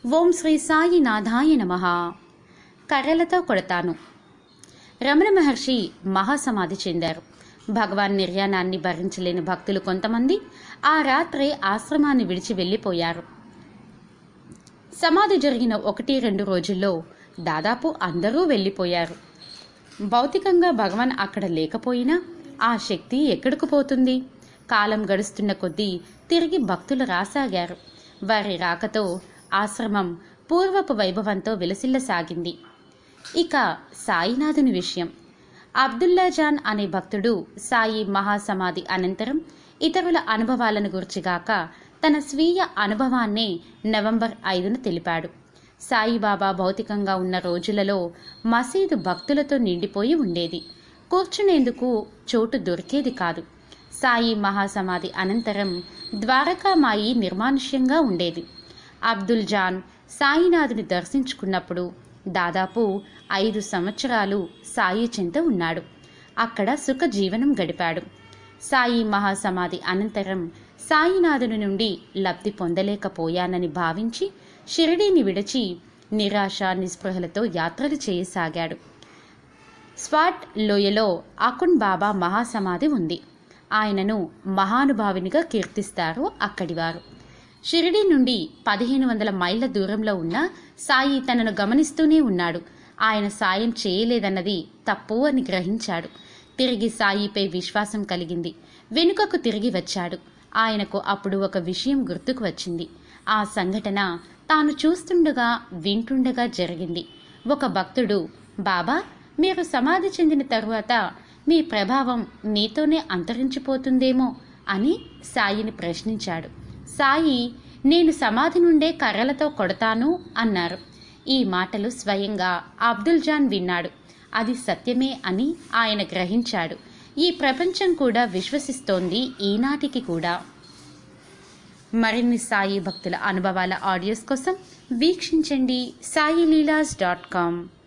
ఓం శ్రీ సాయినాథాయ నమః. కర్రలతో కొడతాను. రమణ మహర్షి మహాసమాధి చెందారు. భగవాన్ నిర్యాణాన్ని భరించలేని భక్తులు కొంతమంది ఆ రాత్రే ఆశ్రమాన్ని విడిచి వెళ్ళిపోయారు. సమాధి జరిగిన 1-2 రోజుల్లో దాదాపు అందరూ వెళ్ళిపోయారు. భౌతికంగా భగవాన్ అక్కడ లేకపోయినా ఆ శక్తి ఎక్కడికి పోతుంది? కాలం గడుస్తున్న కొద్దీ తిరిగి భక్తులు రాసాగారు. వారి రాకతో ఆశ్రమం పూర్వపు వైభవంతో విలసిల్లసాగింది. ఇక సాయినాథుని విషయం. అబ్దుల్లా జాన్ అనే భక్తుడు సాయి మహాసమాధి అనంతరం ఇతరుల అనుభవాలను గుర్చిగాక తన స్వీయ అనుభవాన్నే నవంబర్ 5న తెలిపాడు. సాయిబాబా భౌతికంగా ఉన్న రోజులలో మసీదు భక్తులతో నిండిపోయి ఉండేది. కూర్చునేందుకు చోటు దొరికేది కాదు. సాయి మహాసమాధి అనంతరం ద్వారకామాయి నిర్మానుష్యంగా ఉండేది. అబ్దుల్ జాన్ సాయినాథుని దర్శించుకున్నప్పుడు దాదాపు 5 సంవత్సరాలు సాయి చెంత ఉన్నాడు. అక్కడ సుఖ జీవనం గడిపాడు. సాయి మహాసమాధి అనంతరం సాయినాథుని నుండి లబ్ధి పొందలేకపోయానని భావించి షిరిడీని విడిచి నిరాశ నిస్పృహలతో యాత్రలు చేయసాగాడు. స్వాట్ లోయలో అకున్ బాబా మహాసమాధి ఉంది. ఆయనను మహానుభావునిగా కీర్తిస్తారు అక్కడివారు. షిరిడీ నుండి 1500 మైళ్ళ దూరంలో ఉన్న సాయి తనను గమనిస్తూనే ఉన్నాడు. ఆయన సాయం చేయలేదన్నది తప్పు అని గ్రహించాడు. తిరిగి సాయిపై విశ్వాసం కలిగింది. వెనుకకు తిరిగి వచ్చాడు. ఆయనకు అప్పుడు ఒక విషయం గుర్తుకు వచ్చింది. ఆ సంఘటన తాను చూస్తుండగా వింటుండగా జరిగింది. ఒక భక్తుడు, బాబా, మీరు సమాధి చెందిన తరువాత మీ ప్రభావం మీతోనే అంతరించిపోతుందేమో అని సాయిని ప్రశ్నించాడు. సాయి, నేను సమాధి నుండే కర్రలతో కొడతాను అన్నారు. ఈ మాటలు స్వయంగా అబ్దుల్ జాన్ విన్నాడు. అది సత్యమే అని ఆయన గ్రహించాడు. ఈ ప్రపంచం కూడా విశ్వసిస్తోంది ఈనాటికి కూడా. మరిన్ని సాయి భక్తుల అనుభవాల ఆడియోస్ కోసం వీక్షించండి sayileelas.com.